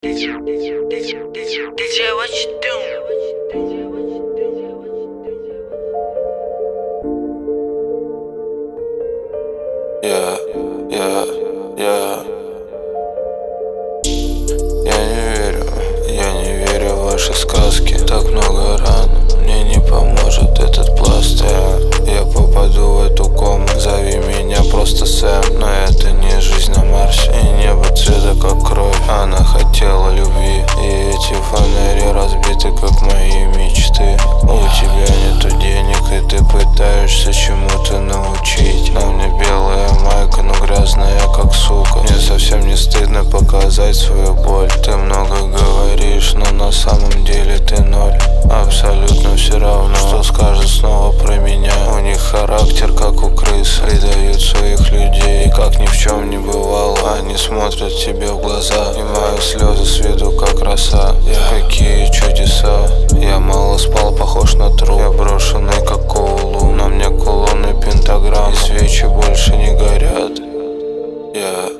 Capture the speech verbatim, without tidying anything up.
what you doing? Yeah, yeah, yeah. Я не верю, я не верю в ваши сказки. Так много ран, мне не поможет этот пластырь. Я попаду в эту кому, зови меня просто Сэм. Но это не жизнь на Марсе, и небо цвета как кровь. Она хотела любви, и эти фонари разбиты как мои мечты. У тебя нету денег, и ты пытаешься чему-то научить. На мне белая майка, но грязная как сука. Мне совсем не стыдно показать свою боль. Ты много говоришь, но на самом деле ты ноль. Абсолютно все равно, что скажут снова про меня. У них характер как у крыс, предают своих людей, как ни в чем не бывало. Они смотрят тебе в глаза, и мои слезы с виду как роса. Какие чудеса. Я мало спал, похож на труп. Я брошенный как кулу, на мне кулон и пентаграмма, и свечи больше не горят. Я